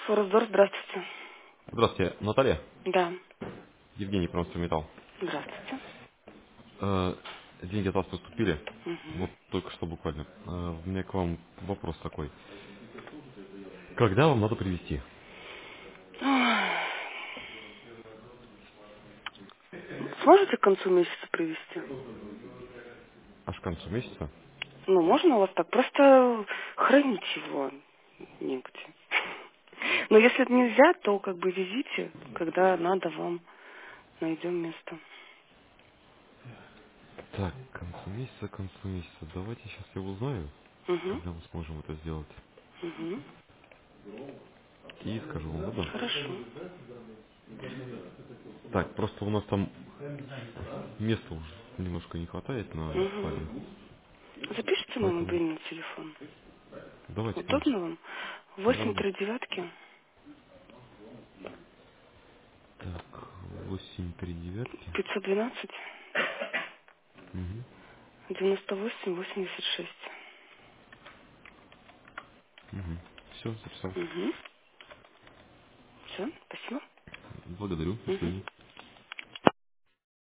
Форсдор, здравствуйте. Здравствуйте, Наталья. Да, Евгений, Промстройметалл. здравствуйте. Деньги от вас поступили. Мгм. Вот только что буквально. У меня к вам вопрос такой. Когда вам надо привезти? Ой, сможете к концу месяца привезти? Аж к концу месяца? Ну, можно у вас так? Просто хранить его негде. Но если это нельзя, то как бы везите, когда надо вам, найдем место. Так, к концу месяца, к концу месяца. Давайте сейчас я узнаю, Угу. когда мы сможем это сделать. Угу. И скажу вам, ладно? Хорошо. Так, просто у нас там места уже немножко не хватает на Угу. складе. Запишите мой Поэтому мобильный телефон. давайте, Удобно конечно. вам? Да, Восемь да. три девятки Так, 8 3 9. 512 Угу. 98 86. Угу. Все, записал. Угу. Все, спасибо. Благодарю. До Угу. свидания.